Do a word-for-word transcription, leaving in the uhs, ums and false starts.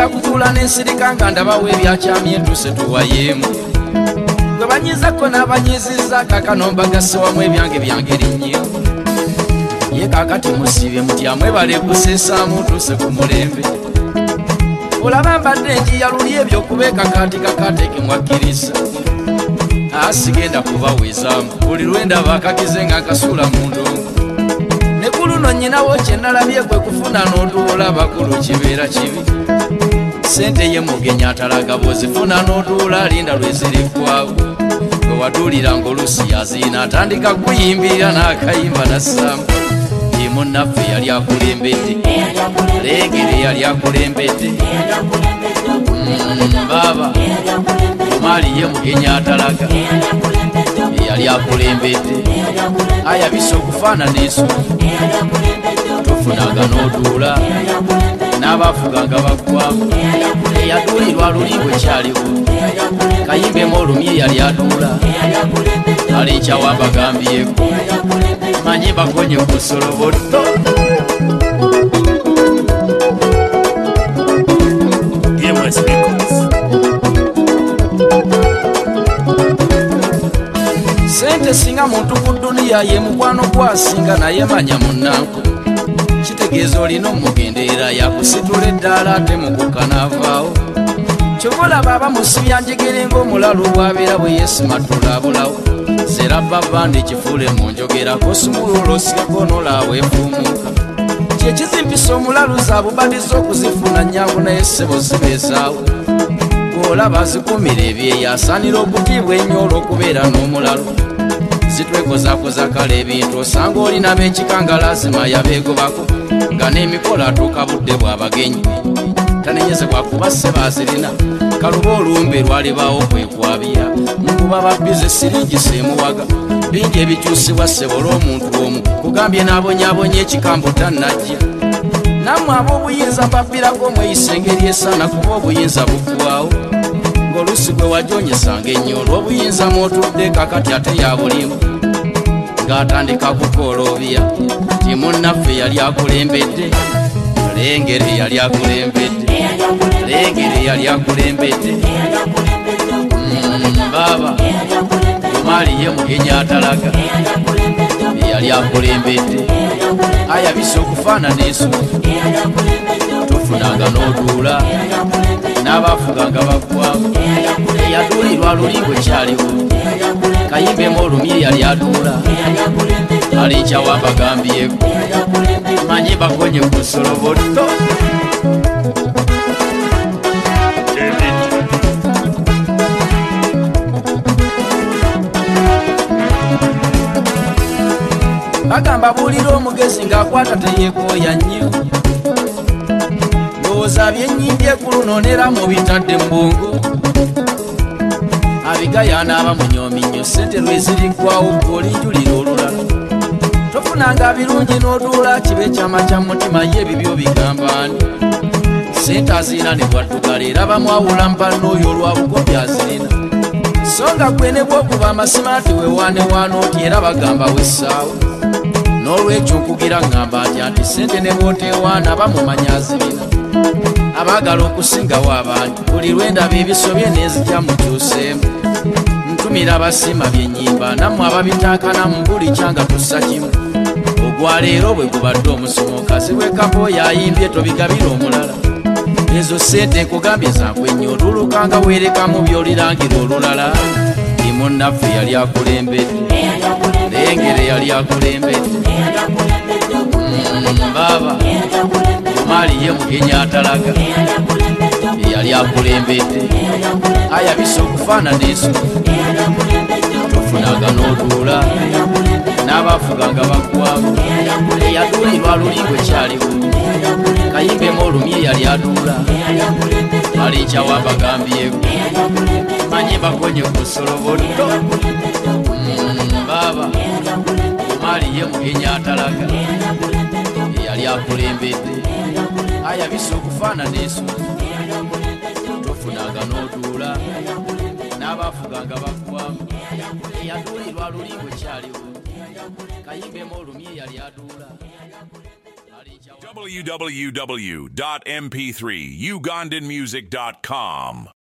ngenda kutuula n'ensirika nga ndabawo ebyakyamye ntuse tuwayemu gwe banyizako n'abanyizizza kakano mbagase wamu ebyange byangeri nnyo ye kakati musibye mutya mwebale kuseesaamu ntuse ku mulembe olaba mbadde njiya luli ebyo kubeeka kati kakateke mwakkiriza asigenda kubawezaamu buli lwendaba akakize nga nkasuula mu ndongo ne ku luno nnyinawo kye nalabye kwe kufuna n'otuula bakulu kibeera kibi sente ye mugenya atalaga bw'ozifuna n'otuula alinda lweziriggwawo gwe watuuliranga oluusi yaziina atandika kuyimbirira n'akayimba nassaamu ye munnaffe yali akulembedde leegere yali akulembedde baaba omaali ye mugenya atalaga yali akulembedde ayabisa okufaanana ensuku tofunaga n'otuula n'abafuganga baggwamu eyaduulirwa lulingo kyaliwo kayimbemu olumye yali atuula aleekyawo abagambyeko manye bakonye ku soloboto sente singa muntu ku duniya ye mukwano gwasinga naye manya munnanku kitegeeza olina omugenderera yakusitula eddaala ate mukukanaavaawo kyobolaba abamusibya njegere ng'omulalu bwabeera bwe yeesimatula abulawo zera babandi kifuule mu njogerako sumulula osigako nolaawo efuumuuka kyekizimpisa omulalu zaabubadiza okuzifuna nyangu naye ssebo zibeezaawo olaba zikumira ebyeyo asaanira okutiibwa ennyo olw'okubeera n'omulalu zitwekozakoza kale ebintu osanga olina b'ekikanga lazima yabeegobako nga n'emikola atuuka budde bw'abagenyi tanenyezebwa kuba sebaazirina kaluba olumbe lwalibaawo kwekwabira nkuba babbize siringi seemuwaga bingi ebikyusibwa ssebola omuntu omu kugambye n'abonyaabonya ekikambo tannajja nammwe ab'obuyinza mbabbirako mweyisa engeri esaana kuba obuyinza buggwawo ng'oluusi gwe wajonyesanga ennyo olw'obuyinza mwotudde kakati ate yabulimu ng'atandika kukooloobya ti munnaffe yali akulembedde lengere yali akulembedde lengere yali akulembedde baaba omaali ye mugenya atalaga yali akulembedde ayabisa okufaanana ensuku tofunanga n'otuula n'abafuganga baggwamu eyaduulirwa lulingo kyaliwo kayimbemu olumye yali atuula aleekyawo abagambyeko manye bakonye ku soloboto bagamba buulira omugezi ng'akwata teyeekooya nnyo ndowooza byennyimbi ekulu noonera mu bitadde mbungu abigaya aba munyoomi nnyo sente lweziriggwawo ng'olinjulira olulala tofunanga birungi n'otuula kibe kyama kya mutima ye ebibyo bigambaani sente azirina ne bwaddugala era bamwawula mbanna oyo olwabugobya azirina so nga gwe ne bw'okuba amasima nti wewanewaana oti era bagamba wessaawo n'olwekyo nkugira ŋŋamba nti anti sente ne bw'oteewaana bamumanya azirina abaagala okusingawo abangi buli lwendaba ebisobye n'ezijja mukyuseemu ntumira abasiima byennyimba nammwe ababitaakanamu buli kyanga tussa kimu ogwaleero bwe gubadde omusomo kazi wekapo yayimbye tobigabira omulala ezo sente nkugambye zankwennya otulukanga weerekamu by'olirangira olulala ti munnaffe yali akulembedde lengere yali akulembedde baaba omaali ye mugenya atalaga yali akulembedde ayabisa okufaanana ensuku tofunaga n'otuula n'abafuganga baggwamu eyaduulirwa lulingo kyaliwo kayimbemu olumye yali atuula aleekyawo abagambyeko manye bakonye ku soloboto baaba omaali ye mugenya atalaga yali akulembedde ayabisa okufaanana ensuku tofunaga n'otuula n'abafuganga baggwamu eyaduulirwa lulingo kyaliwo kayimbemu olumye yali atuula w w w dot m p three ugandan music dot com